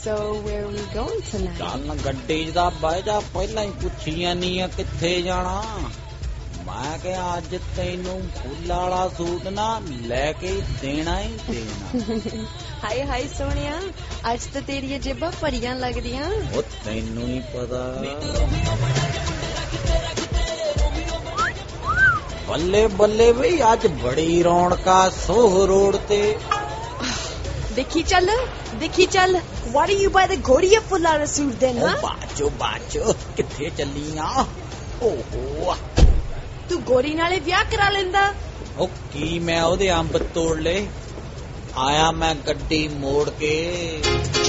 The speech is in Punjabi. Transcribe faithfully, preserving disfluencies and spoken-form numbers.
So where are we going tonight? ਚੱਲ ਗੱਡੀ 'ਚ ਤਾਂ ਬਹਿ ਜਾ, ਪਹਿਲਾਂ ਹੀ ਪੁੱਛੀ ਜਾਨੀ ਆ ਕਿੱਥੇ ਜਾਣਾ। ਮੈਂ ਕਿਹਾ ਅੱਜ ਤੈਨੂੰ ਫੁੱਲਾਂ ਵਾਲਾ ਸੂਟ ਨਾ ਲੈ ਕੇ ਦੇਣਾ ਹੀ ਦੇਣਾ। ਹਾਏ ਹਾਏ ਸੋਹਣਿਆ, ਅੱਜ ਤਾਂ ਤੇਰੀਆਂ ਜੇਬਾਂ ਭਰੀਆਂ ਲੱਗਦੀਆਂ। ਉਹ ਤੈਨੂੰ ਹੀ ਪਤਾ। ਬੱਲੇ ਬੱਲੇ ਬਈ, ਅੱਜ ਬੜੀ ਰੌਣਕਾ ਸੋਹ ਰੋਡ ਤੇ। ਦੇਖੀ ਚੱਲ ਦੇਖੀ ਚੱਲ। Why do you buy the ਗੋਰੀਆ ਫੁੱਲਾਂ ਵਾਲਾ ਸੂਟ then? ਉਹ ਬਾਚੋ ਬਾਚੋ, ਕਿੱਥੇ ਚੱਲੀ ਆ? ਓਹੋ, ਤੂੰ ਗੋਰੀ ਨਾਲੇ ਵਿਆਹ ਕਰਾ ਲੈਂਦਾ। ਉਹ ਕੀ ਮੈਂ ਉਹਦੇ ਅੰਬ ਤੋੜ ਲਏ? ਆਇਆ ਮੈਂ ਗੱਡੀ ਮੋੜ ਕੇ।